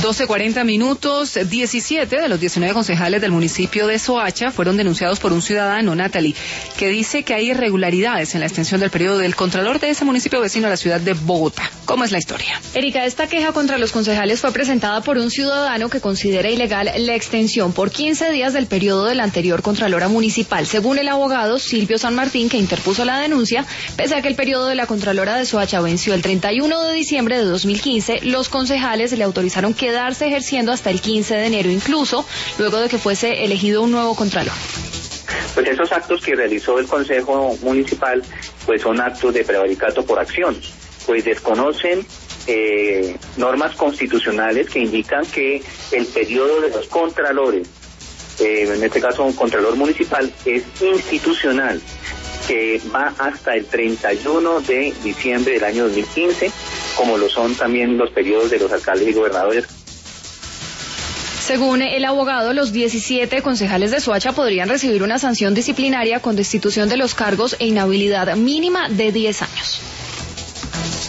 12:40, 17 de los 19 concejales del municipio de Soacha fueron denunciados por un ciudadano, Natalie, que dice que hay irregularidades en la extensión del periodo del contralor de ese municipio vecino a la ciudad de Bogotá. ¿Cómo es la historia? Erika, esta queja contra los concejales fue presentada por un ciudadano que considera ilegal la extensión por 15 días del periodo de la anterior contralora municipal. Según el abogado Silvio San Martín, que interpuso la denuncia, pese a que el periodo de la contralora de Soacha venció el 31 de diciembre de 2015, los concejales le autorizaron quedarse ejerciendo hasta el 15 de enero, incluso luego de que fuese elegido un nuevo contralor. Pues esos actos que realizó el Consejo Municipal pues son actos de prevaricato por acción, pues desconocen normas constitucionales que indican que el periodo de los contralores, en este caso un contralor municipal, es institucional, que va hasta el 31 de diciembre del año 2015, como lo son también los periodos de los alcaldes y gobernadores. Según el abogado, los 17 concejales de Soacha podrían recibir una sanción disciplinaria con destitución de los cargos e inhabilidad mínima de 10 años.